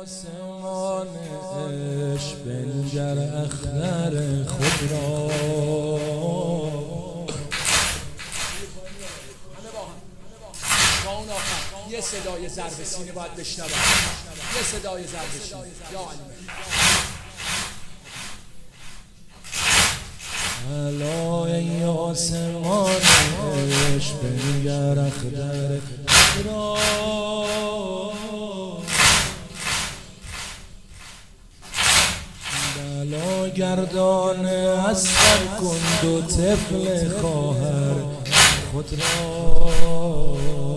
آسمان عشق بنگر اختر خود را. یه صدای ضرب سینه باید بشنوم، یه صدای ضرب سینه. یا علی علای آسمان عشق بنگر اختر خود را. بلا گردان اسقر کن دو طفل خواهر خود را.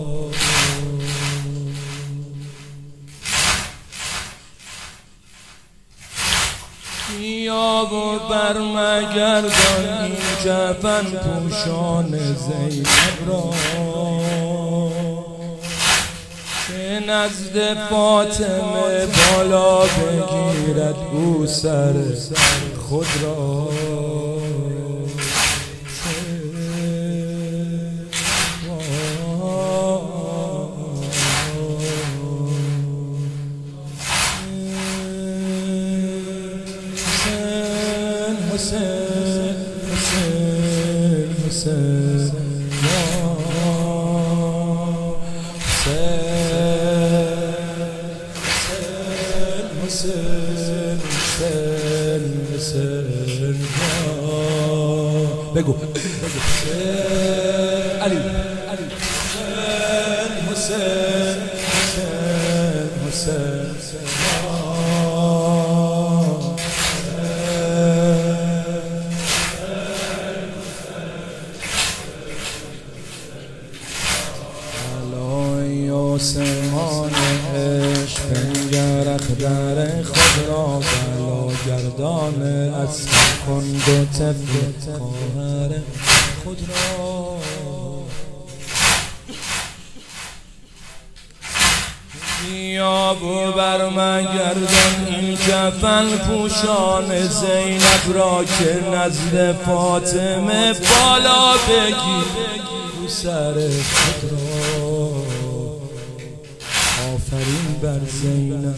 بیا و برمگردان این کفن پوشان زینب را که نزد فاطمه بالا بگیرد او سر خود را. حسین حسین حسین حسین حسین بگو علی حسین حسین آسمان عشق بنگر اختر خود را. بلا گردان اسقر کن دو طفل خواهر خود را. بیا و برمگردان این کفن پوشان زینب را که نزد فاطمه بالا بگیر او سر خود را. آفرین بر زینب.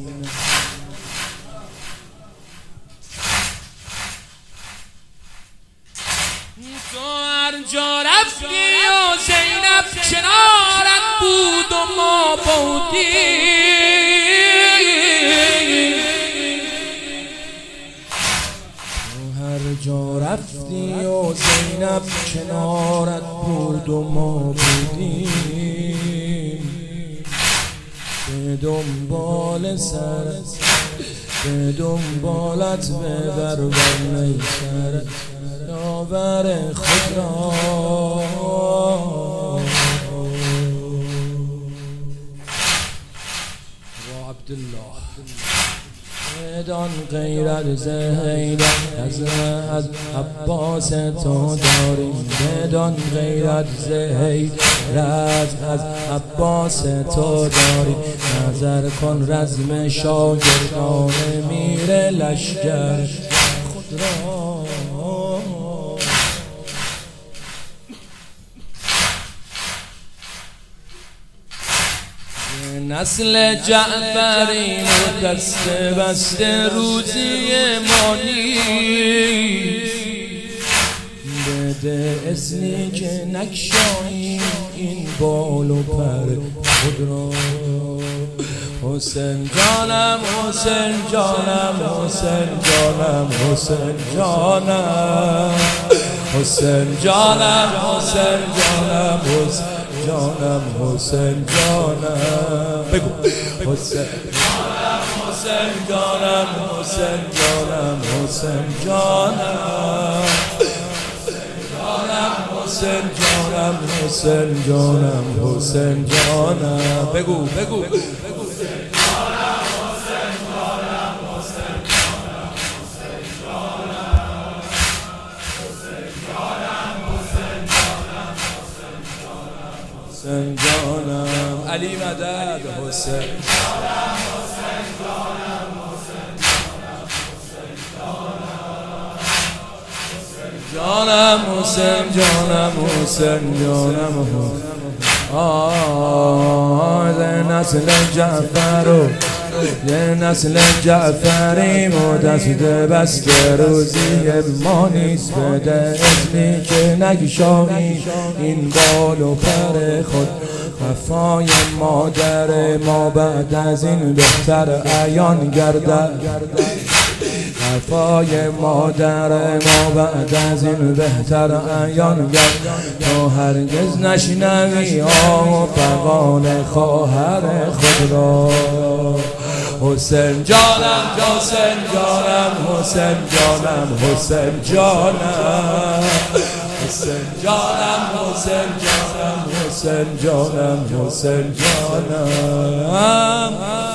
تو هر جا رفتی و زینب کنارت بود و ما بودیم. تو هر جا رفتی و زینب کنارت بود و ما بودیم. به دنبال سرت به دنبالت ببر بر میسرت یاور خود را. و عبدالله بدان غیرت زهیدان از عباس تو داریم. بدان غیرت زهیدان از عباس تو داریم. نظر کن رزم شاگردان میر لشکر خود را. نسل جعفریم و دست بسته روزی ما نیست. بده اذنی که نکشاییم این بال و پر خود را. حسین جانم حسین جانم حسین جانم حسین جانم حسین جانم حسین جانم جانم حسین جانم بگو حسین جانم حسین جانم حسین جانم حسین جانم حسین جانم حسین جانم حسین جانم بگو بگو حسین جانم علی مدد حسین جانم حسین جانم حسین جانم نسل جعفر و یه نسل جعفریم و دست بسته روزی ما نیست. بده اسمی که نگشایی این بال و پر خود. وفای مادر ما بعد از این بهتر عیان گردد. وفای مادر ما بعد از این بهتر عیان گردد. تو هرگز نشنوی آه و فغان خواهر خود را. حسین جانم حسین جانم حسین جانم حسین جانم حسین جانم حسین جانم حسین جانم حسین جانم.